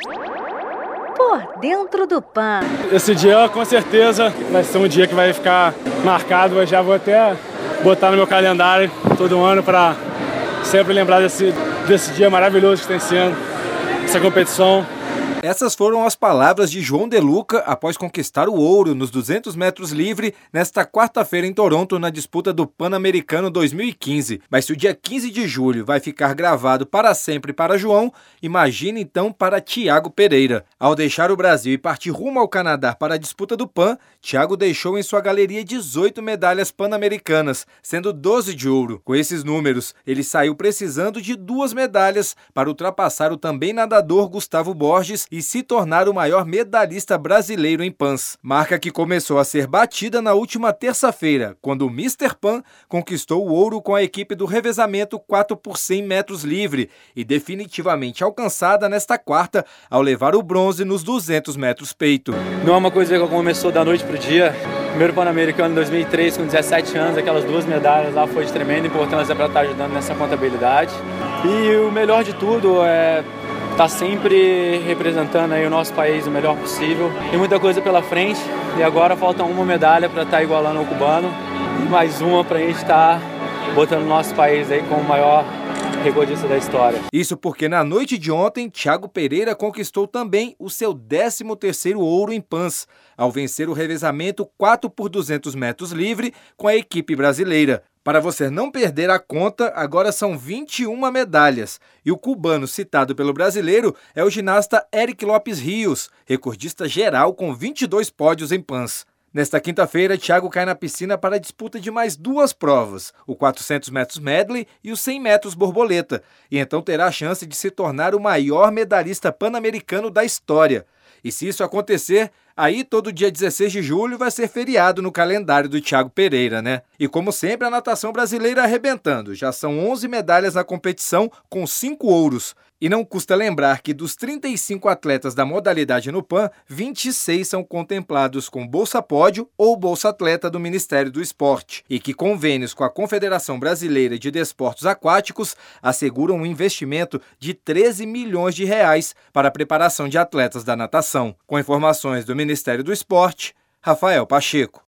Por dentro do PAN. Esse dia, com certeza, vai ser um dia que vai ficar marcado. Eu já vou até botar no meu calendário todo ano para sempre lembrar desse dia maravilhoso que tem sendo essa competição. Essas foram as palavras de João De Luca após conquistar o ouro nos 200 metros livre nesta quarta-feira em Toronto na disputa do Pan-Americano 2015. Mas se o dia 15 de julho vai ficar gravado para sempre para João, imagine então para Thiago Pereira. Ao deixar o Brasil e partir rumo ao Canadá para a disputa do Pan, Thiago deixou em sua galeria 18 medalhas pan-americanas, sendo 12 de ouro. Com esses números, ele saiu precisando de 2 medalhas para ultrapassar o também nadador Gustavo Borges e se tornar o maior medalhista brasileiro em Pans. Marca que começou a ser batida na última terça-feira, quando o Mr. Pan conquistou o ouro com a equipe do revezamento 4 por 100 metros livre e definitivamente alcançada nesta quarta ao levar o bronze nos 200 metros peito. Não é uma coisa que começou da noite para o dia. Primeiro Pan-Americano em 2003, com 17 anos, aquelas 2 medalhas lá foi de tremenda importância para estar ajudando nessa contabilidade. E o melhor de tudo é estar sempre representando aí o nosso país o melhor possível. Tem muita coisa pela frente e agora falta uma medalha para estar igualando o cubano e mais uma para a gente estar botando o nosso país aí como o maior recordista da história. Isso porque na noite de ontem, Thiago Pereira conquistou também o seu 13º ouro em Pans, ao vencer o revezamento 4 por 200 metros livre com a equipe brasileira. Para você não perder a conta, agora são 21 medalhas. E o cubano citado pelo brasileiro é o ginasta Eric Lopes Rios, recordista geral com 22 pódios em Pans. Nesta quinta-feira, Thiago cai na piscina para a disputa de mais 2 provas, o 400 metros medley e o 100 metros borboleta, e então terá a chance de se tornar o maior medalhista pan-americano da história. E se isso acontecer, aí todo dia 16 de julho vai ser feriado no calendário do Thiago Pereira, né? E como sempre, a natação brasileira arrebentando. Já são 11 medalhas na competição com 5 ouros. E não custa lembrar que dos 35 atletas da modalidade no PAN, 26 são contemplados com Bolsa Pódio ou Bolsa Atleta do Ministério do Esporte. E que convênios com a Confederação Brasileira de Desportos Aquáticos asseguram um investimento de 13 milhões de reais para a preparação de atletas da natação. Com informações do Ministério do Esporte, Rafael Pacheco.